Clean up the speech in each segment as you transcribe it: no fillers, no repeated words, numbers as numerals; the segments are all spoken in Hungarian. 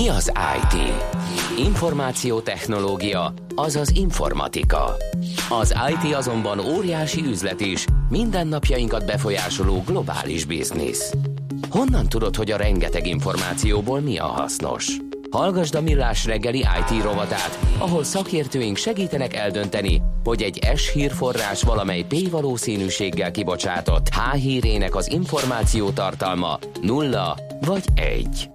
Mi az IT? Információtechnológia, azaz informatika. Az IT azonban óriási üzlet is, mindennapjainkat befolyásoló globális biznisz. Honnan tudod, hogy a rengeteg információból mi a hasznos? Hallgasd a Millás reggeli IT rovatát, ahol szakértőink segítenek eldönteni, hogy egy S hírforrás valamely P valószínűséggel kibocsátott H hírének az információ tartalma 0 vagy 1.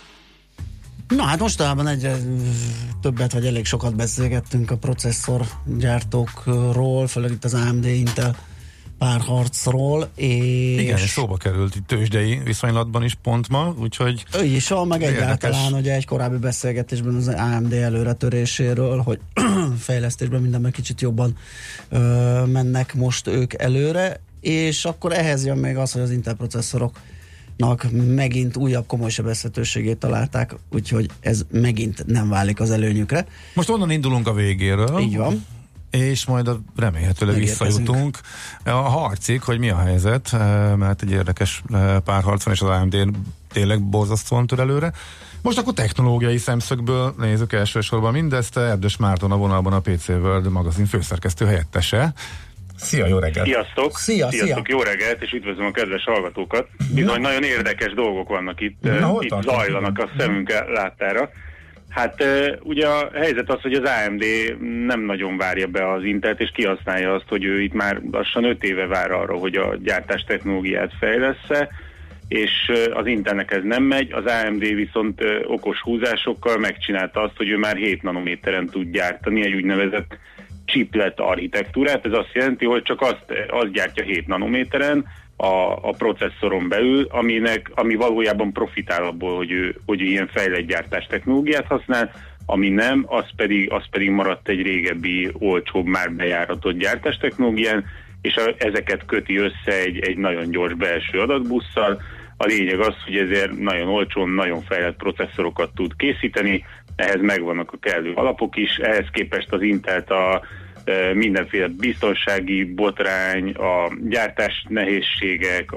Na hát mostanában egyre többet vagy elég sokat beszélgettünk a processzorgyártókról, főleg itt az AMD Intel párharcról, és... Igen, és szóba került itt tőzsdei viszonylatban is pont ma, úgyhogy... Ő is van, meg egyáltalán, ugye egy korábbi beszélgetésben az AMD előretöréséről, hogy fejlesztésben mindenben kicsit jobban mennek most ők előre, és akkor ehhez jön még az, hogy az Intel processzoroknak megint újabb komoly sebezhetőségét találták, úgyhogy ez megint nem válik az előnyükre. Most onnan indulunk a végéről. Így van. És majd remélhetőleg visszajutunk a harcig, hogy mi a helyzet, mert egy érdekes párharc van, és az AMD tényleg borzasztóan tör előre. Most akkor technológiai szemszögből nézzük elsősorban mindezt. Erdős Márton a vonalban, a PC World magazin főszerkesztő helyettese. Szia, jó reggelt! Sziasztok! Sziasztok, jó reggelt, és üdvözlöm a kedves hallgatókat. Bizony nagyon érdekes dolgok vannak itt, itt zajlanak a szemünk láttára. Hát ugye a helyzet az, hogy az AMD nem nagyon várja be az Intelt, és kihasználja azt, hogy ő itt már lassan 5 éve vár arra, hogy a gyártás technológiát fejlessze, és az Intelnek ez nem megy, az AMD viszont okos húzásokkal megcsinálta azt, hogy ő már 7 nanométeren tud gyártani egy úgynevezett chiplet architektúrát. Ez azt jelenti, hogy csak azt gyártja 7 nanométeren, a processzoron belül, ami valójában profitál abból, hogy ilyen fejlett gyártás technológiát használ, ami nem, az pedig maradt egy régebbi, olcsóbb, már bejáratott gyártás technológián, és ezeket köti össze egy nagyon gyors belső adatbusszal. A lényeg az, hogy ezért nagyon olcsón, nagyon fejlett processzorokat tud készíteni, ehhez megvannak a kellő alapok is, ehhez képest az Intelt a mindenféle biztonsági botrány, a gyártás nehézségek,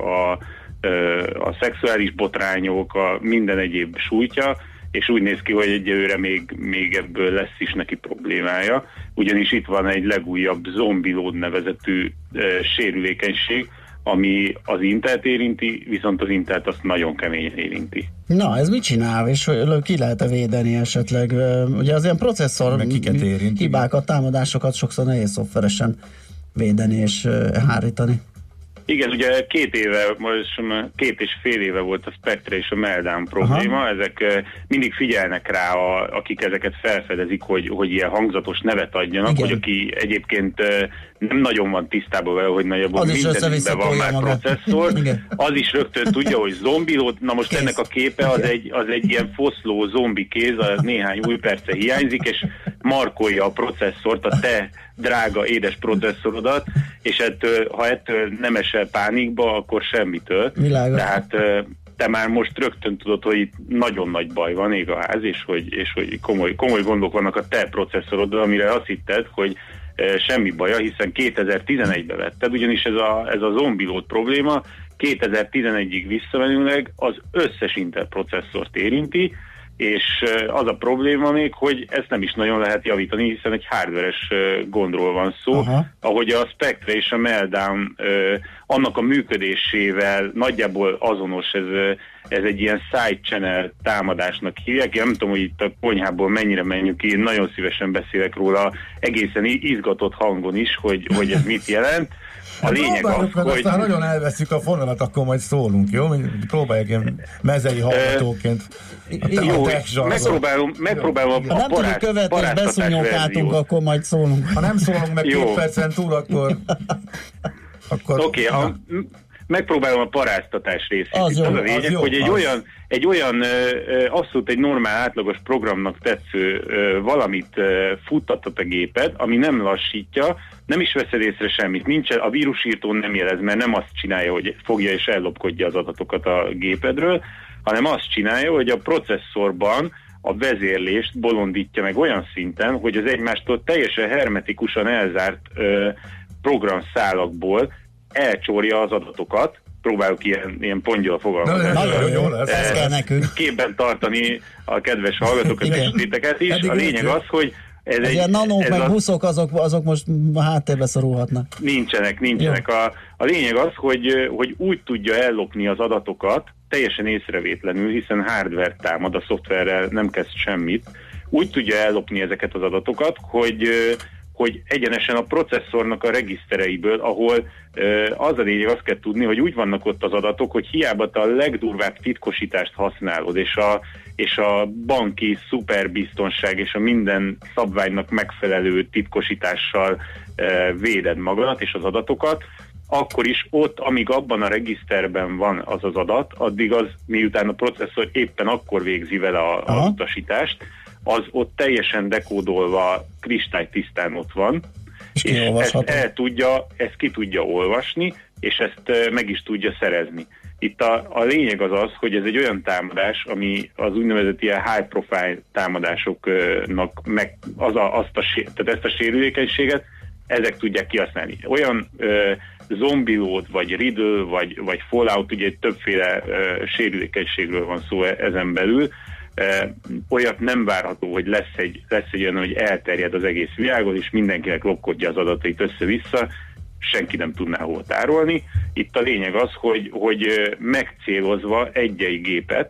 a szexuális botrányok, a minden egyéb sújtja, és úgy néz ki, hogy egyelőre még ebből lesz is neki problémája, ugyanis itt van egy legújabb zombilód nevezetű sérülékenység, ami az Intelt érinti, viszont az Intelt azt nagyon keményen érinti. Na, ez mit csinál, és ki lehet-e védeni esetleg? Ugye az ilyen processzor hibákat, támadásokat sokszor nehéz szoftveresen védeni és hárítani. Igen, ugye 2 éve, most 2,5 éve volt a Spectre és a Meltdown probléma. Aha. Ezek mindig figyelnek rá, akik ezeket felfedezik, hogy ilyen hangzatos nevet adjanak, igen. Hogy aki egyébként nem nagyon van tisztában vele, hogy nagyjából mindenünkben van már processzor, az is rögtön tudja, hogy zombilód. Na most kéz. Ennek a képe az egy ilyen foszló zombi kéz, az néhány új perce hiányzik, és markolja a processzort, a te drága, édes processzorodat, és ha ettől nem esel pánikba, akkor semmitől. Világos. Tehát te már most rögtön tudod, hogy itt nagyon nagy baj van, ég a ház, és hogy komoly gondok vannak a te processzoroddal, amire azt hitted, hogy semmi baja, hiszen 2011-ben vetted, ugyanis ez a zombilód probléma 2011-ig visszamenőleg az összes Intel processzort érinti, és az a probléma még, hogy ezt nem is nagyon lehet javítani, hiszen egy hardveres gondról van szó. Aha. Ahogy a Spectre és a Meltdown annak a működésével nagyjából azonos, ez egy ilyen side channel támadásnak hívják. Én nem tudom, hogy itt a konyhából mennyire menjünk ki, én nagyon szívesen beszélek róla egészen izgatott hangon is, hogy ez mit jelent. A lényeg az, hogy... Aztán nagyon elveszük a fonalat, akkor majd szólunk, jó? Próbálják ilyen mezei hallgatóként. Jó, megpróbálom ha nem tudjuk követni, és beszúnyókáltunk, akkor majd szólunk. Ha nem szólunk meg 2 percen túl, akkor Oké, megpróbálom a paráztatás részét. Az a lényeg, hogy egy olyan abszolút egy normál, átlagos programnak tetsző valamit futtattat a géped, ami nem lassítja, nem is veszed észre semmit. Nincsen, a vírusírtó nem jelez, mert nem azt csinálja, hogy fogja és ellopkodja az adatokat a gépedről, hanem azt csinálja, hogy a processzorban a vezérlést bolondítja meg olyan szinten, hogy az egymástól teljesen hermetikusan elzárt programszálakból elcsorja az adatokat, próbáljuk ilyen pongyol fogalmazással. Nagyon jó lesz, ez kell nekünk. Képben tartani a kedves hallgatókat és titeket is. A lényeg az, hogy ez ilyen nanók meg buszok, azok most háttérbe szorulhatnak. Nincsenek. A lényeg az, hogy úgy tudja ellopni az adatokat, teljesen észrevétlenül, hiszen hardware támad, a szoftverrel nem kezd semmit, úgy tudja ellopni ezeket az adatokat, hogy egyenesen a processzornak a regisztereiből, ahol az a lényeg, azt kell tudni, hogy úgy vannak ott az adatok, hogy hiába te a legdurvább titkosítást használod, és a banki szuperbiztonság és a minden szabványnak megfelelő titkosítással véded magadat és az adatokat, akkor is ott, amíg abban a regiszterben van az adat, addig az, miután a processzor éppen akkor végzi vele az utasítást, az ott teljesen dekódolva, kristálytisztán ott van, és ezt ki tudja olvasni, és ezt meg is tudja szerezni. Itt a lényeg az, hogy ez egy olyan támadás, ami az úgynevezett ilyen high profile támadásoknak tehát ezt a sérülékenységet ezek tudják kihasználni. Olyan zombilód, vagy Riddle, vagy Fallout, ugye többféle sérülékenységről van szó ezen belül, olyat nem várható, hogy lesz egy olyan, hogy elterjed az egész világon, és mindenkinek lopkodja az adatait össze-vissza, senki nem tudná hol tárolni. Itt a lényeg az, hogy megcélozva egy gépet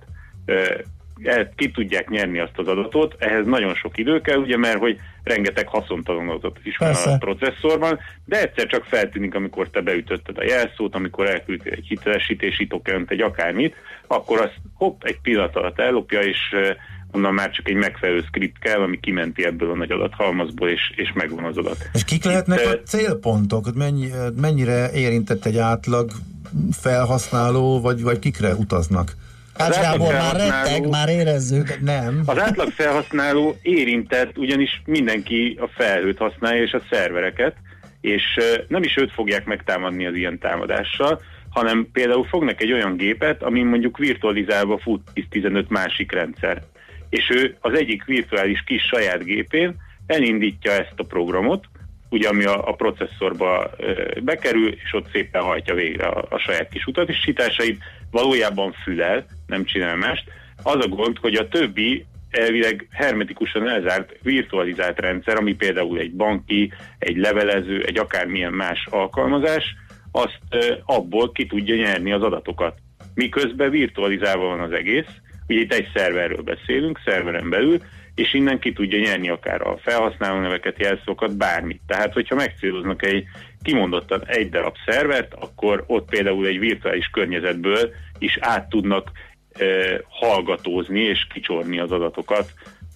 ki tudják nyerni azt az adatot, ehhez nagyon sok idő kell, ugye, mert hogy rengeteg haszontalan adat is van a processzorban, de egyszer csak feltűnik, amikor te beütötted a jelszót, amikor elküldtél egy hitelesítési tokent, egy akármit, akkor azt egy pillanat alatt ellopja, és onnan már csak egy megfelelő script kell, ami kimenti ebből a nagy adathalmazból, és megvan az adat. És kik lehetnek a célpontok? Mennyire érintett egy átlag felhasználó, vagy kikre utaznak? Gábor, már retteg, már érezzük. Nem. Az átlag felhasználó érintett, ugyanis mindenki a felhőt használja, és a szervereket, és nem is őt fogják megtámadni az ilyen támadással, hanem például fognak egy olyan gépet, ami mondjuk virtualizálva fut 10-15 másik rendszer. És ő az egyik virtuális kis saját gépén elindítja ezt a programot, ugye, ami a processzorba bekerül, és ott szépen hajtja végre a saját kis utasításait, valójában fülel, nem csinál mást. Az a gond, hogy a többi elvileg hermetikusan elzárt virtualizált rendszer, ami például egy banki, egy levelező, egy akármilyen más alkalmazás, azt abból ki tudja nyerni az adatokat. Miközben virtualizálva van az egész, ugye itt egy szerverről beszélünk, szerveren belül, és innen ki tudja nyerni akár a felhasználó neveket, jelszókat, bármit. Tehát, hogyha megcéloznak kimondottan egy darab szervert, akkor ott például egy virtuális környezetből is át tudnak hallgatózni és kicsorni az adatokat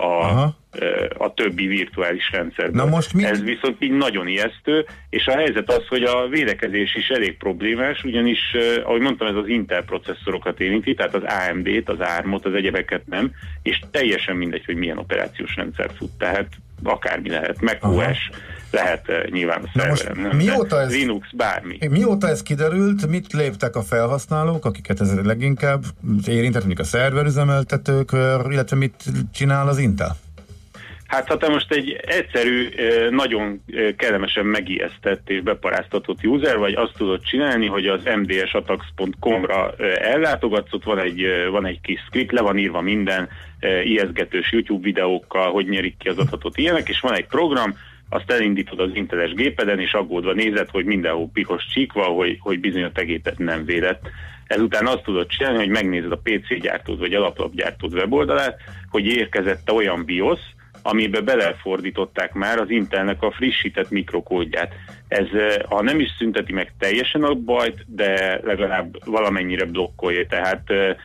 a többi virtuális rendszerből. Ez viszont így nagyon ijesztő, és a helyzet az, hogy a védekezés is elég problémás, ugyanis, ahogy mondtam, ez az Intel processzorokat érinti, tehát az AMD-t, az ARM-ot, az egyebeket nem, és teljesen mindegy, hogy milyen operációs rendszer fut, tehát akármi lehet, macOS lehet nyilván a szerveren, Linux, bármi. Mióta ez kiderült, mit léptek a felhasználók, akiket ez leginkább érintett, mondjuk a szerverüzemeltetők, illetve mit csinál az Intel? Hát ha te most egy egyszerű, nagyon kellemesen megijesztett és beparáztatott user vagy, azt tudod csinálni, hogy az mdsattacks.com-ra ellátogatsz, ott van egy kis script, le van írva minden ijesztgetős YouTube videókkal, hogy nyerik ki az adatot, ilyenek, és van egy program, azt elindítod az Inteles gépeden, és aggódva nézed, hogy mindenhol piros csík van, hogy bizony a te géped nem védett. Ezután azt tudod csinálni, hogy megnézed a PC gyártód vagy a alaplapgyártód weboldalát, hogy érkezett olyan BIOS, amiben belefordították már az Intelnek a frissített mikrokódját. Ez, ha nem is szünteti meg teljesen a bajt, de legalább valamennyire blokkolja, tehát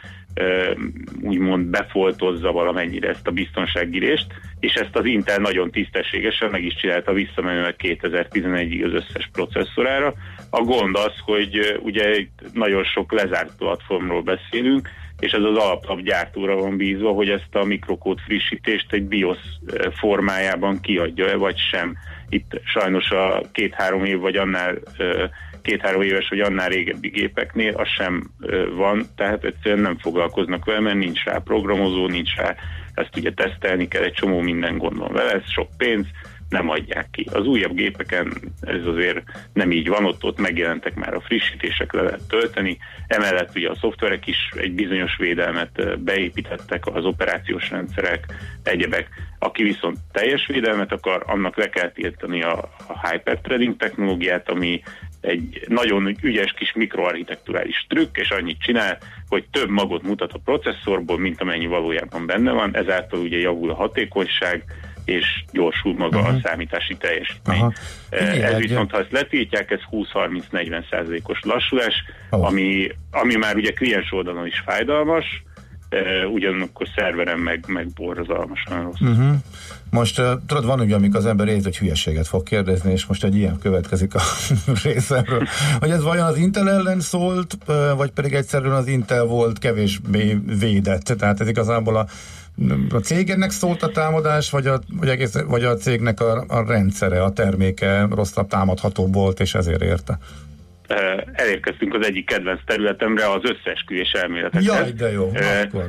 úgymond befoltozza valamennyire ezt a biztonsággirést, és ezt az Intel nagyon tisztességesen meg is csinálta visszamenőleg 2011-ig az összes processzorára. A gond az, hogy ugye nagyon sok lezárt platformról beszélünk, és ez az alaplapgyártóra van bízva, hogy ezt a mikrokód frissítést egy BIOS formájában kiadja-e, vagy sem. Itt sajnos a 2-3 év vagy annál 2-3 éves vagy annál régebbi gépeknél az sem van, tehát egyszerűen nem foglalkoznak vele, mert nincs rá programozó, nincs rá, ezt ugye tesztelni kell, egy csomó minden gond van vele, ez sok pénz, nem adják ki. Az újabb gépeken ez azért nem így van, ott megjelentek már a frissítések, le lehet tölteni, emellett ugye a szoftverek is egy bizonyos védelmet beépítettek, az operációs rendszerek, egyebek. Aki viszont teljes védelmet akar, annak le kell tiltani a hyperthreading technológiát, ami egy nagyon ügyes kis mikroarchitekturális trükk, és annyit csinál, hogy több magot mutat a processzorból, mint amennyi valójában benne van, ezáltal ugye javul a hatékonyság, és gyorsul maga a számítási teljesítmény. Ez viszont, ha ezt letiltják, ez 20-30-40%-os lassulás, ami már ugye kliens oldalon is fájdalmas, ugyanakkor szerveren meg borzalmasan rossz. Most tudod, van ugye, amikor az ember érzi, hogy hülyeséget fog kérdezni, és most egy ilyen következik a részemről, hogy ez vajon az Intel ellen szólt, vagy pedig egyszerűen az Intel volt kevésbé védett, tehát ez igazából a cégnek szólt a támadás, vagy a cégnek a rendszere, a terméke rosszabb, támadhatóbb volt, és ezért érte? Elérkeztünk az egyik kedvenc területemre, az összeesküvés elméletekhez. Jaj, de jó, akkor.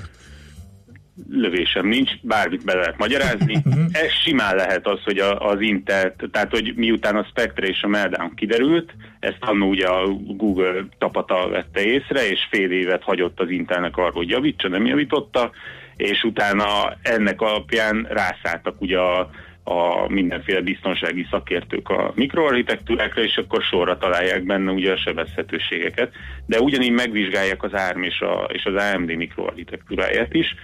Lövésem nincs, bármit be lehet magyarázni. Ez simán lehet az, hogy az Intel, tehát hogy miután a Spectre és a Meltdown kiderült, ezt annó ugye a Google tapata vette észre, és fél évet hagyott az Intelnek arról, hogy javítsa, nem javította, és utána ennek alapján rászálltak ugye a mindenféle biztonsági szakértők a mikroarchitektúrákra, és akkor sorra találják benne ugye a sebezhetőségeket. De ugyanígy megvizsgálják az ARM és az AMD mikroarchitektúráját is.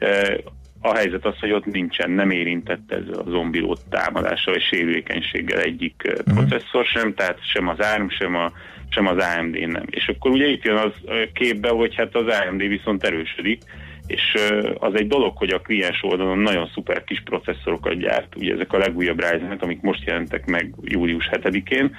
A helyzet az, hogy ott nem érintett ez a zombilót támadással és sérülékenységgel egyik processzor sem, tehát sem az ARM, sem az AMD nem. És akkor ugye itt jön az képbe, hogy hát az AMD viszont erősödik, és az egy dolog, hogy a kliens oldalon nagyon szuper kis processzorokat gyárt, ugye ezek a legújabb Ryzenek, amik most jelentek meg július 7-én.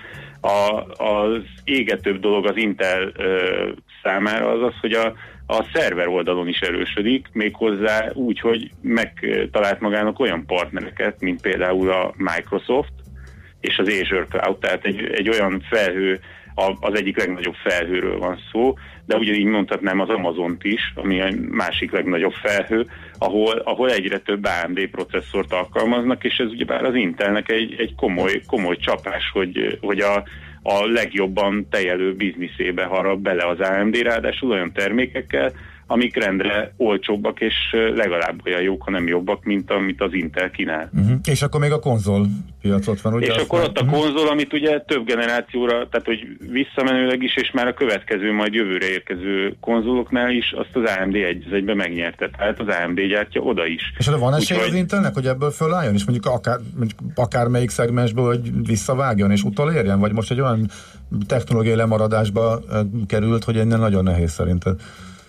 Az égetőbb dolog az Intel számára az, hogy a szerver oldalon is erősödik, méghozzá úgy, hogy megtalált magának olyan partnereket, mint például a Microsoft és az Azure Cloud, tehát egy olyan felhő, az egyik legnagyobb felhőről van szó, de ugyanígy mondhatnám az Amazont is, ami a másik legnagyobb felhő, ahol egyre több AMD processzort alkalmaznak, és ez ugyebár az Intelnek egy komoly csapás, hogy a legjobban teljelő bizniszébe harap bele az AMD, ráadásul olyan termékekkel, amik rendre olcsóbbak, és legalább olyan jók, ha nem jobbak, mint amit az Intel kínál. És akkor még a konzol piacot van, ugye? És akkor ott a konzol, amit ugye több generációra, tehát hogy visszamenőleg is, és már a következő, majd jövőre érkező konzoloknál is azt az AMD egy-egybe megnyerte. Tehát az AMD gyártja oda is. És van esély az Intelnek, hogy ebből fölálljon, és mondjuk akármelyik szegmensből, hogy visszavágjon és utolérjen? Vagy most egy olyan technológiai lemaradásba került, hogy ennél nagyon nehéz szerinted?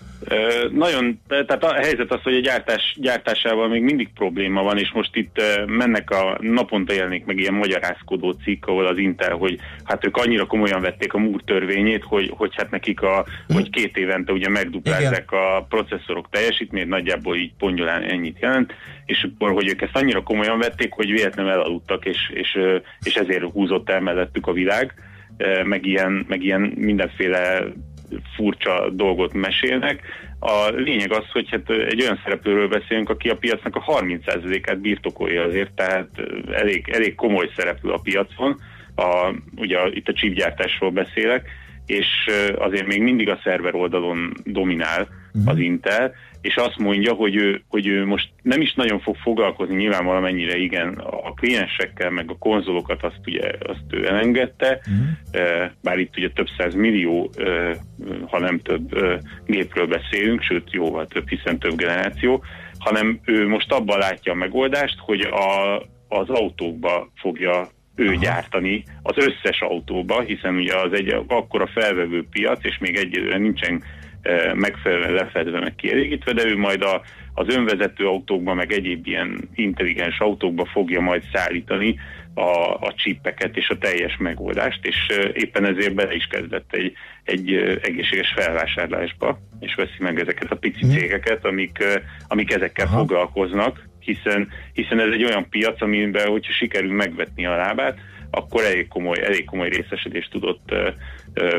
Nagyon, tehát a helyzet az, hogy a gyártásával még mindig probléma van, és most itt mennek naponta jelenik meg ilyen magyarázkodó cikk, ahol az Intel, hogy hát ők annyira komolyan vették a Moore törvényét, hogy hát nekik hogy 2 évente ugye megduplázzák a processzorok teljesítményt, nagyjából így pongyolán ennyit jelent, és akkor, hogy ők ezt annyira komolyan vették, hogy véletlenül elaludtak, és ezért húzott el mellettük a világ, meg ilyen mindenféle furcsa dolgot mesélnek. A lényeg az, hogy hát egy olyan szereplőről beszélünk, aki a piacnak a 30%-át birtokolja azért, tehát elég komoly szereplő a piacon. Ugye itt a chipgyártásról beszélek, és azért még mindig a szerver oldalon dominál az Intel, és azt mondja, hogy ő most nem is nagyon fog foglalkozni, nyilván valamennyire igen, a kliensekkel, meg a konzolokat azt ő elengedte, bár itt ugye több 100 millió, ha nem több gépről beszélünk, sőt jóval több, hiszen több generáció, hanem ő most abban látja a megoldást, hogy az autókba fogja ő gyártani, az összes autóba, hiszen ugye az egy akkora felvevő piac, és még egyelőre nincsen megfelelően lefedve, meg kielégítve, de ő majd az önvezető autókba, meg egyéb ilyen intelligens autókba fogja majd szállítani a chipeket és a teljes megoldást, és éppen ezért bele is kezdett egy egészséges felvásárlásba, és veszi meg ezeket a pici cégeket, amik ezekkel foglalkoznak, hiszen ez egy olyan piac, amiben, hogyha sikerül megvetni a lábát, akkor elég komoly részesedést tudott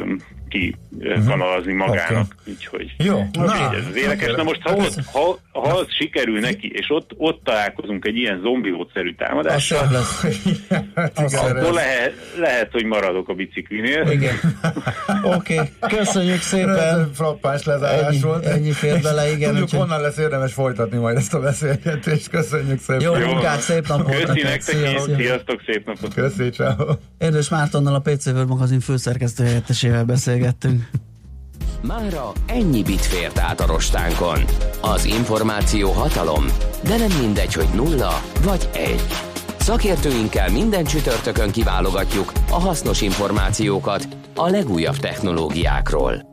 kikanalazni magának. Úgyhogy jó, ez az érdekes. Na most, ha az sikerül neki, és ott találkozunk egy ilyen zombiószerű támadással, akkor lehet, hogy maradok a biciklinél. Igen. Oké, köszönjük szépen. Frappás lezárás volt. Ennyi fér bele, igen. Tudjuk, honnan lesz érdemes folytatni majd ezt a beszélgetést. Köszönjük szépen. Jó munkát, szép napot. Köszi nektek, sziasztok, szép napot. Köszi, ciao. Erdős Mártonnal, a PC World magazin főszerkesztő helyettesével beszélgettünk. Mára ennyi bit fért át a rostánkon. Az információ hatalom, de nem mindegy, hogy 0 vagy 1. Szakértőinkkel minden csütörtökön kiválogatjuk a hasznos információkat a legújabb technológiákról.